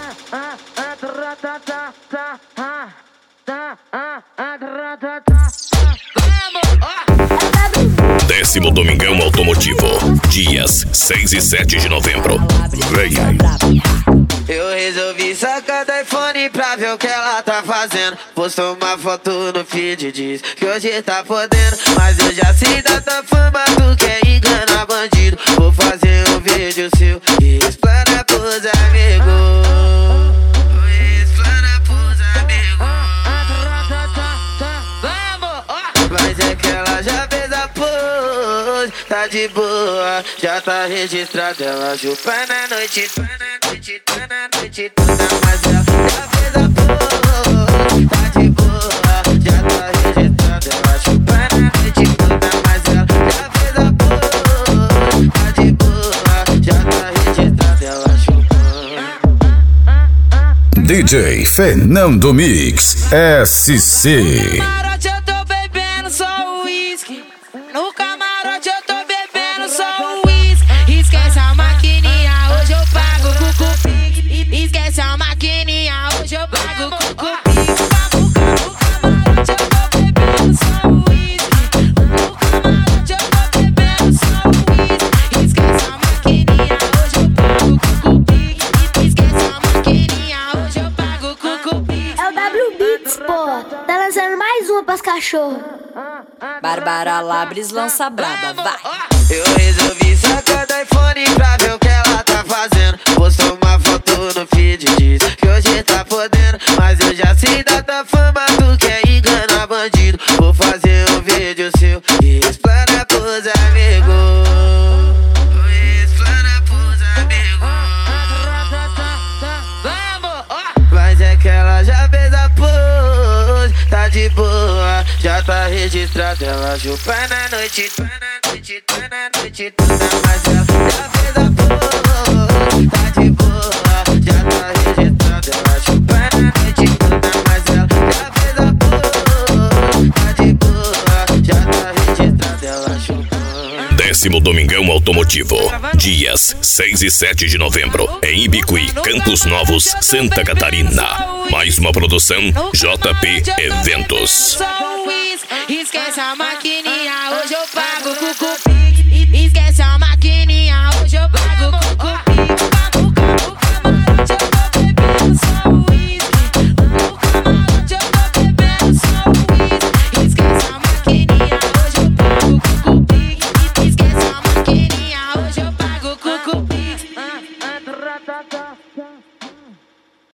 Décimo Domingão Automotivo, dias 6 e 7 de novembro. Vem aí. Eu resolvi sacar do iPhone pra ver o que ela tá fazendo. Postou uma foto no feed, diz que hoje tá podendo. Mas eu já sei da tua fama, tu quer enganar bandido. Vou fazer um vídeo seu e explana pros amigos. Explana pros amigos. Mas é que ela já fez a pose, tá de boa, já tá registrada. Ela chupa na noite, na noite toda, mas ela já fez a pose, tá de boa, já tá registrada. Ela chupa na noite toda, mas ela já fez a pose, tá de boa, já tá registrada. Ela chupa. DJ Fernando Mix SC. Eu tô bebendo só uísque. No camarote eu tô bebendo só uísque. Esquece a maquininha, hoje eu pago com cupim. Esquece a maquininha, hoje eu pago com cupim. No camarote eu tô bebendo só uísque. No camarote eu tô bebendo só uísque. Esquece a maquininha, hoje eu pago com cupim. Esquece a maquininha, hoje eu pago com cupim. É o W Beats, pô. Tá lançando mais uma pras cachorros. Bárbara Labres lança braba, vai. Eu resolvi sacar do iPhone pra ver o que ela tá fazendo. Postou uma foto no feed, diz que hoje tá podendo. Mas eu já sei da tua fama, tu quer enganar bandido. Vou fazer um vídeo seu e explana pros amigos. Explana pros amigos. Mas é que ela já fez a pose, tá de boa, já tá registrada. Ela chupa na noite, na noite toda, mas ela já fez a pose, tá de boa, já tá registrada. Ela chupa na noite toda, mas ela já fez a pose, tá de boa, já tá registrada. Ela chupa. Décimo Domingão Automotivo, dias 6 e 7 de novembro, em Ibicuí, Campos Novos, Santa Catarina. Mais uma produção JP Eventos. Esquece a maquininha, hoje eu pago com cupim. Esquece a